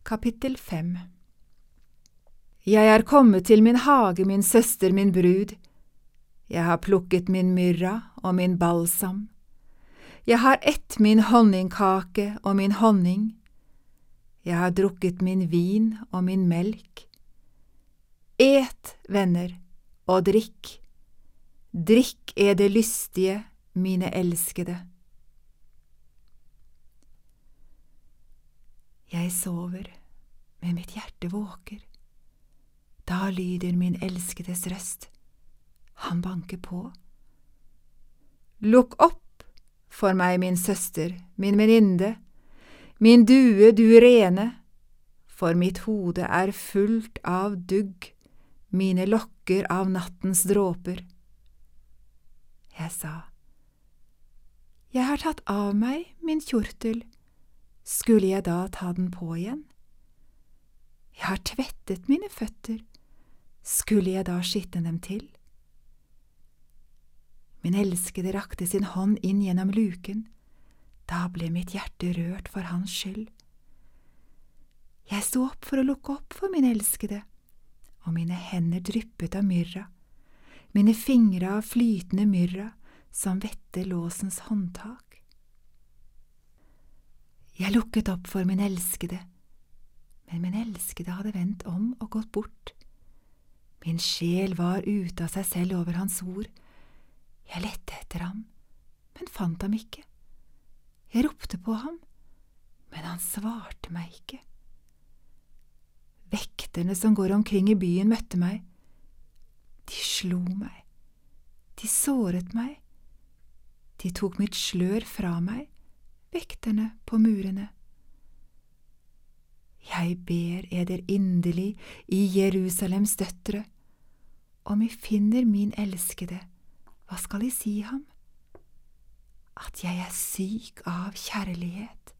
Kapittel 5. Jeg er kommet til min hage, min søster, min brud. Jeg har plukket min myrra og min balsam. Jeg har ett min honningkake og min honning. Jeg har drukket min vin og min melk. Et, venner, og drikk. Drikk det lystige, mine elskede. Jeg sover, men mitt hjerte våker. Da lyder min elskedes røst. Han banker på. Lukk opp for meg, min søster, min veninde, min due, du rene, for mitt hode er fullt av dugg, mine lokker av nattens dråper. Jeg sa, jeg har tatt av meg min kjortel, skulle jeg da ta den på igjen? Jeg har tvettet mine føtter, skulle jeg da skitne dem til? Min elskede rakte sin hånd inn gjennom luken, da ble mitt hjerte rørt for hans skyld. Jeg sto opp for å lukke opp for min elskede, og mine hender dryppet av myrra, mine fingre av flytende myrra som vette låsens håndtak. Jeg lukket opp for min elskede, men min elskede hadde vendt om og gått bort. Min sjel var ute av seg selv over hans ord. Jeg lette etter ham, men fant ham ikke. Jeg ropte på ham, men han svarte meg ikke. Vekterne som går omkring i byen møtte meg. De slo meg, de såret meg, de tok mitt slør fra meg, vekterne på murene. Jeg ber eder inderlig i Jerusalems døtre, om jeg finner min elskede, hva skal jeg si ham? At jeg er syk av kjærlighet.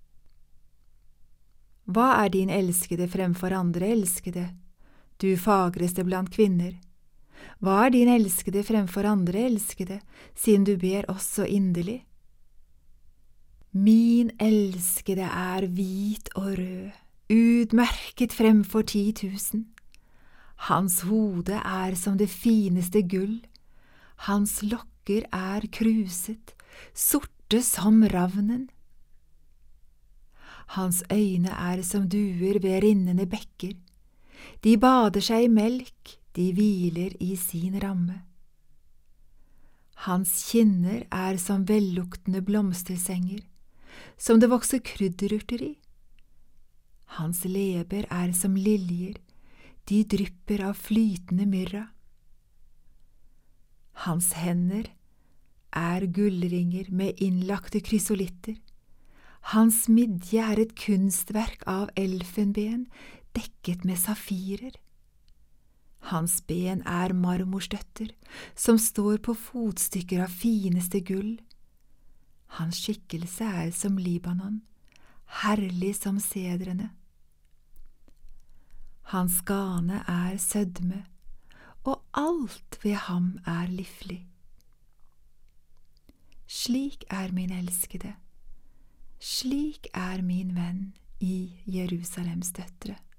Hva er din elskede fremfor andre elskede, du fagreste blant kvinner? Hva er din elskede fremfor andre elskede, siden du ber oss så inderlig? Min elskede er hvit og rød, utmerket fremfor 10 000. Hans hode er som det fineste gull, hans lokker er kruset, sorte som ravnen. Hans øyne er som duer ved rinnende bekker, de bader seg i melk, de hviler i sin ramme. Hans kinner er som velluktende blomstersenger, som det vokser krydderurter i. Hans leber er som liljer, de drypper av flytende myrra. Hans hender er gullringer med innlagte krysolitter. Hans midje er et kunstverk av elfenben, dekket med safirer. Hans ben er marmorstøtter, som står på fotstykker av fineste gull. Hans skikkelse er som Libanon, herlig som sedrene. Hans gane er sødme, og alt ved ham er liflig. Slik er min elskede, slik er min venn i Jerusalems døtre.